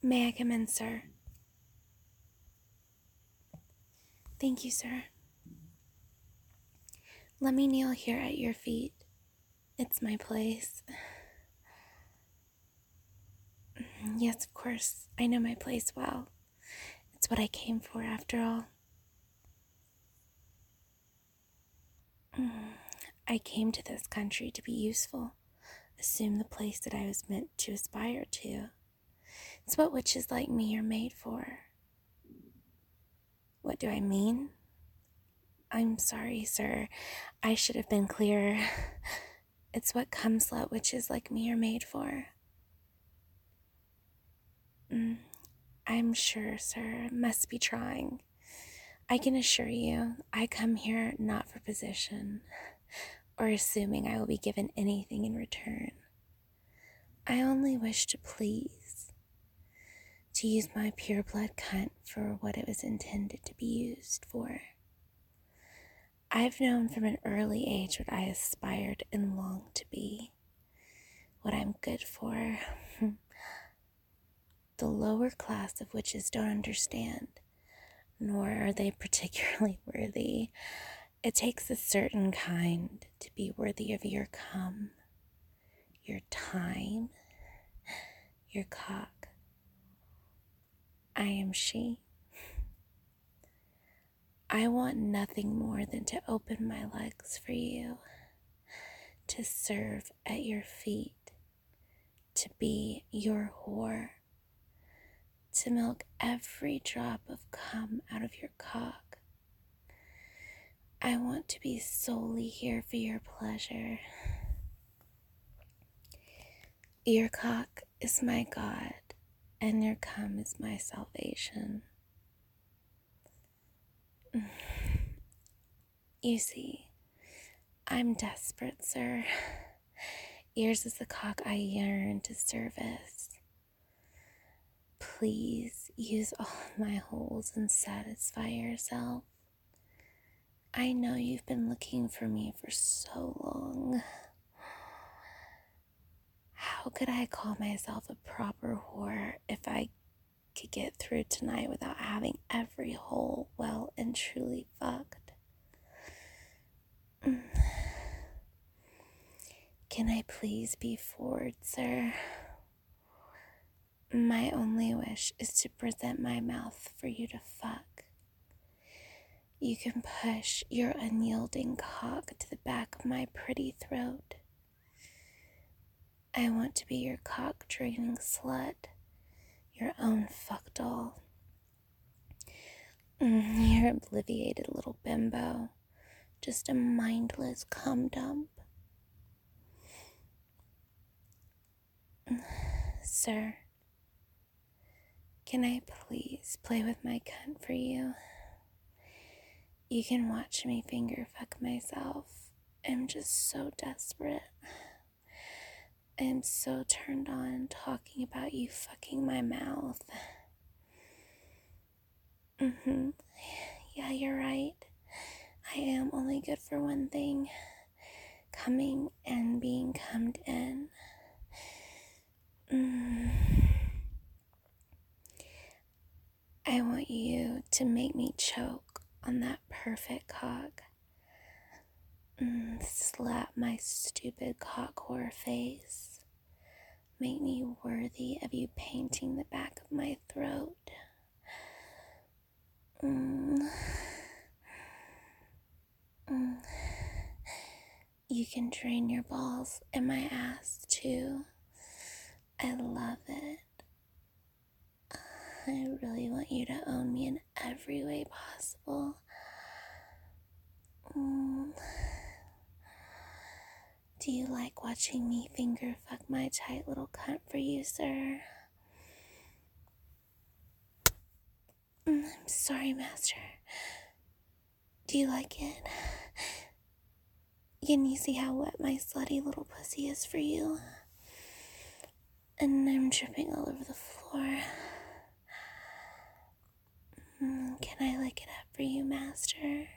May I come in, sir? Thank you, sir. Let me kneel here at your feet. It's my place. Yes, of course, I know my place well. It's what I came for, after all. I came to this country to be useful, assume the place that I was meant to aspire to. It's what witches like me are made for. What do I mean? I'm sorry, sir. I should have been clearer. It's what cum-slut witches like me are made for. I'm sure, sir, must be trying. I can assure you, I come here not for position, or assuming I will be given anything in return. I only wish to please, to use my pure blood cunt for what it was intended to be used for. I've known from an early age what I aspired and longed to be, what I'm good for. The lower class of witches don't understand, nor are they particularly worthy. It takes a certain kind to be worthy of your cum, your time, your cock. I am she. I want nothing more than to open my legs for you, to serve at your feet, to be your whore, to milk every drop of cum out of your cock. I want to be solely here for your pleasure. Your cock is my God, and your cum is my salvation. You see, I'm desperate, sir. Yours is the cock I yearn to service. Please use all of my holes and satisfy yourself. I know you've been looking for me for so long. How could I call myself a proper whore if I could get through tonight without having every hole well and truly fucked? Can I please be forward, sir? My only wish is to present my mouth for you to fuck. You can push your unyielding cock to the back of my pretty throat. I want to be your cock-draining slut, your own fuck doll. You're an obliviated little bimbo, just a mindless cum dump. Sir, can I please play with my cunt for you? You can watch me finger fuck myself. I'm just so desperate. I am so turned on talking about you fucking my mouth. Yeah, you're right. I am only good for one thing: coming and being cummed in. I want you to make me choke on that perfect cock. Slap my stupid cock whore face. Make me worthy of you painting the back of my throat. You can drain your balls in my ass too. I love it. I really want you to own me in every way possible. Do you like watching me finger fuck my tight little cunt for you, sir? I'm sorry, master. Do you like it? Can you see how wet my slutty little pussy is for you? And I'm dripping all over the floor. Can I lick it up for you, master?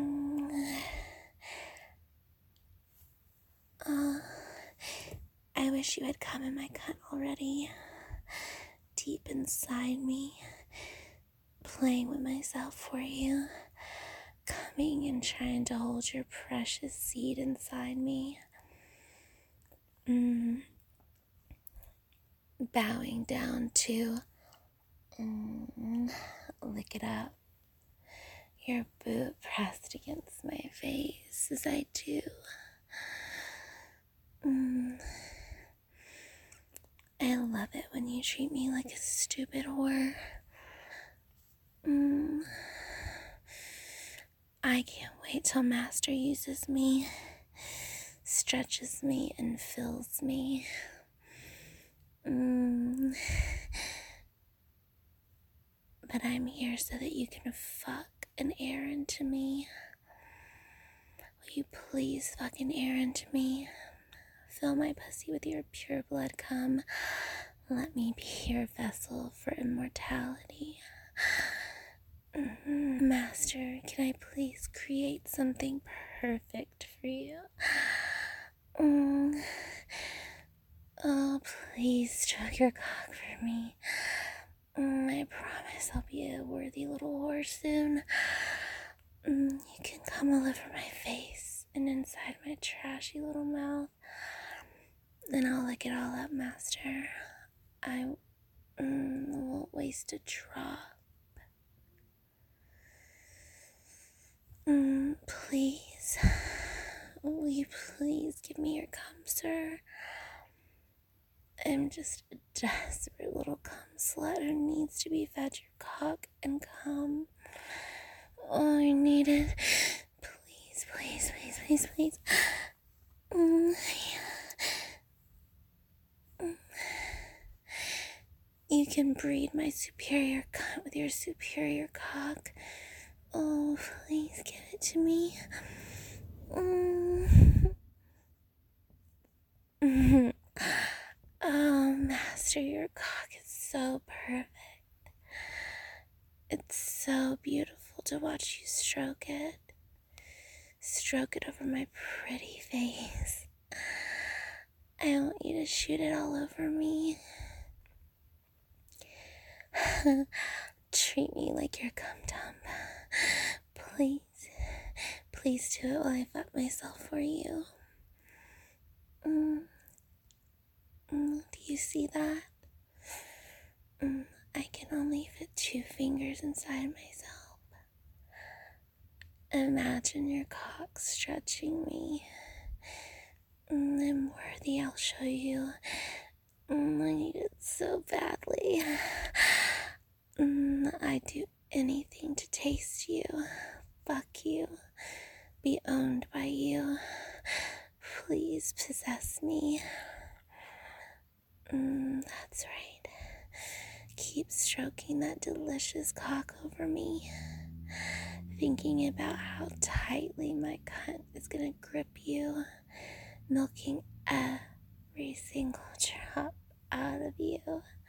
I wish you had come in my cunt already, deep inside me, playing with myself for you, coming and trying to hold your precious seed inside me. Bowing down to lick it up. Your boot pressed against my face as I do. I love it when you treat me like a stupid whore. I can't wait till Master uses me, stretches me, and fills me. But I'm here so that you can fuck an air into me. Will you please fuck an air into me? Fill my pussy with your pure blood cum. Let me be your vessel for immortality. Master, can I please create something perfect for you? Oh, please stroke your cock for me. I promise I'll be a worthy little whore soon. You can come all over my face and inside my trashy little mouth. Then I'll lick it all up, Master. I won't waste a drop. Please, will you please give me your cum, sir? I'm just a desperate little cum slut who needs to be fed your cock and cum. All I need it. Please, please, please, please, please. You can breed my superior cunt with your superior cock. Oh, please give it to me. Oh, Master, your cock is so perfect. It's so beautiful to watch you stroke it. Stroke it over my pretty face. I want you to shoot it all over me. Treat me like your cum dump. Please. Please do it while I fuck myself for you. Do you see that? I can only fit 2 fingers inside myself. Imagine your cock stretching me. I'm worthy, I'll show you. I need it so badly. I'd do anything to taste you, fuck you, be owned by you. Please possess me. That's right. Keep stroking that delicious cock over me, thinking about how tightly my cunt is gonna grip you, milking every single drop out of you.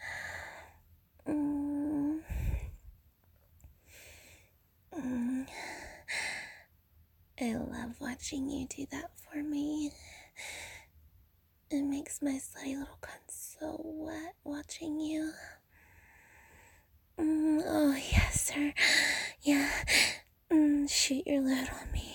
I love watching you do that for me. It makes my slutty little cunt so wet watching you. Oh, yes, sir. Yeah. Shoot your load on me.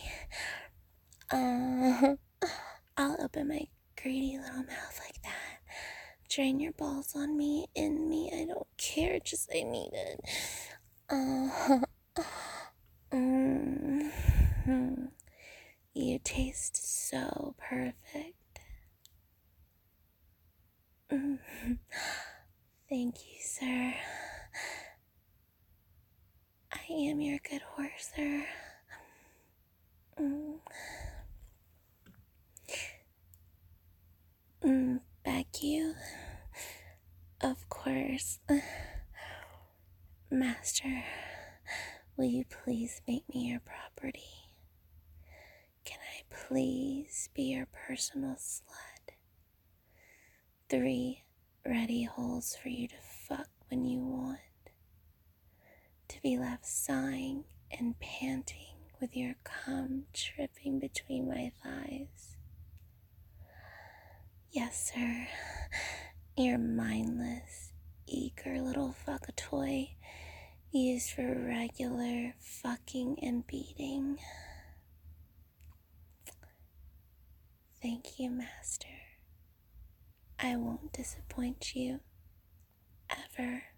I'll open my greedy little mouth like that. Drain your balls on me, in me. I don't care. Just I need it. You taste so perfect. Thank you, sir. I am your good horse, sir. Back you? Of course. Master, will you please make me your property? Can I please be your personal slut? 3 ready holes for you to fuck when you want. To be left sighing and panting with your cum dripping between my thighs. Yes, sir. Your mindless, eager little fuckatoy used for regular fucking and beating. Thank you, Master. I won't disappoint you. Ever.